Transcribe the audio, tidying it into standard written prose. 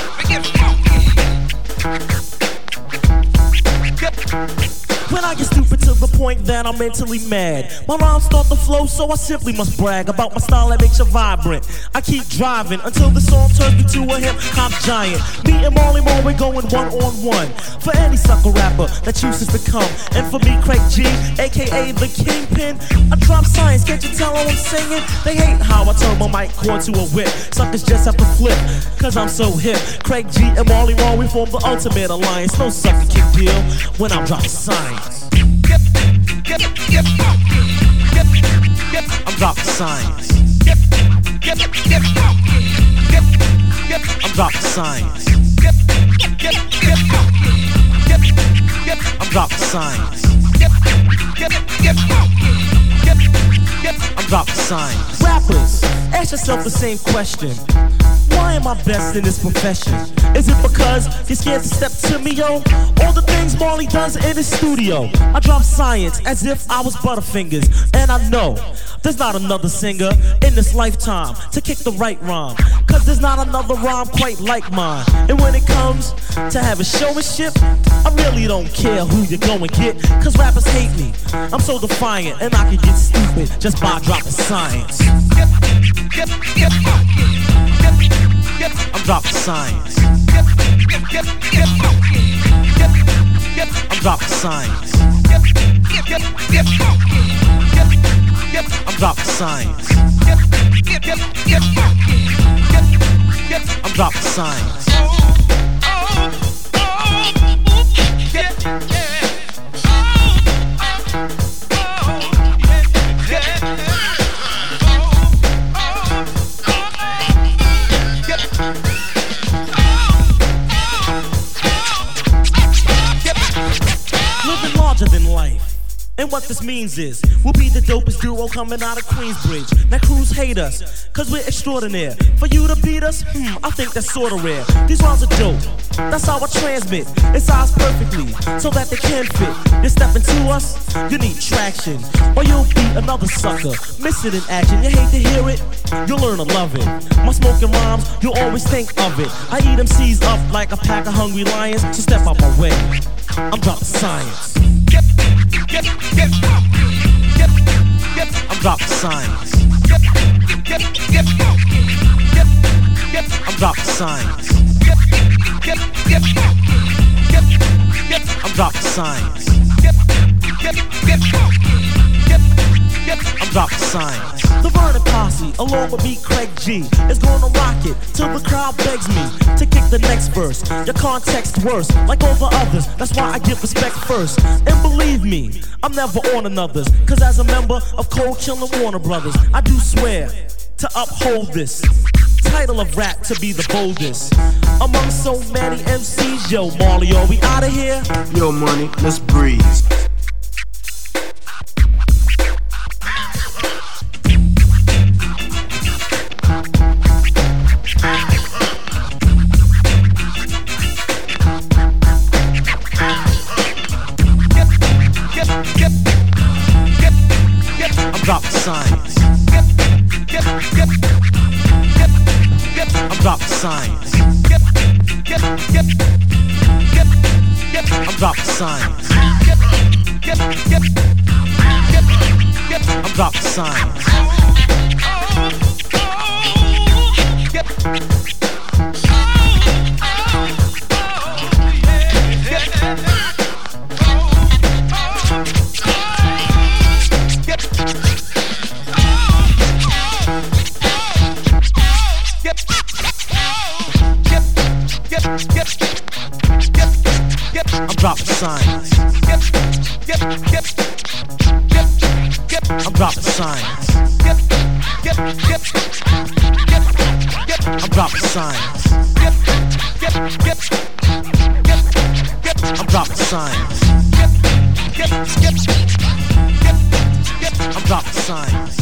When I get stupid to the point that I'm mentally mad, my rhymes start to flow, so I simply must brag about my style that makes you vibrant. I keep driving until the song turns me to a hip-hop giant. Me and Marley Marl, we're going one-on-one for any sucker rapper that chooses to come. And for me, Craig G, aka the Kingpin, I drop science, can't you tell how I'm singing? They hate how I turn my mic cord to a whip. Suckers just have to flip, cause I'm so hip. Craig G and Marley Marl, we form the ultimate alliance. No sucker can deal when I'm dropping science. I'm dropping science. I'm dropping science. I'm dropping science. I'm dropping science. Rappers, ask yourself the same question. Why am I best in this profession? Is it because you're scared to step to me, yo? All the things Marley does in his studio. I drop science as if I was Butterfingers. And I know there's not another singer in this lifetime to kick the right rhyme, cause there's not another rhyme quite like mine. And when it comes to having showmanship, I really don't care who you go and get, cause rappers hate me. I'm so defiant and I can get stupid just by dropping science. I'm dropping science. I'm dropping science. I'm dropping science. I'm dropping science. Living larger than life. And what this means is, we'll be the dopest duo coming out of Queensbridge. Now crews hate us, cause we're extraordinaire. For you to beat us, I think that's sorta rare. These rhymes are dope, that's how I transmit. It's sized perfectly, so that they can fit. You step into us, you need traction, or you'll be another sucker, miss it in action. You hate to hear it, you'll learn to love it. My smoking rhymes, you'll always think of it. I eat MCs up like a pack of hungry lions, so step out my way, I'm dropping science. I'm dropping science. I'm dropping science. I'm dropping science. I'm dropping science. The Vernon Posse, along with me, Craig G, is gonna rock it till the crowd begs me to kick the next verse. Your context worse, like all the others. That's why I give respect first. And believe me, I'm never on another's. Cause as a member of Cold Chill and Warner Brothers, I do swear to uphold this title of rap to be the boldest among so many MCs. Yo, Marley, are we out of here? Yo, Money, let's breeze. I'm dropping science. I'm dropping science. I'm dropping science. I'm dropping science. I'm dropping science. I'm dropping science. I'm dropping science. I'm dropping science. I'm dropping science.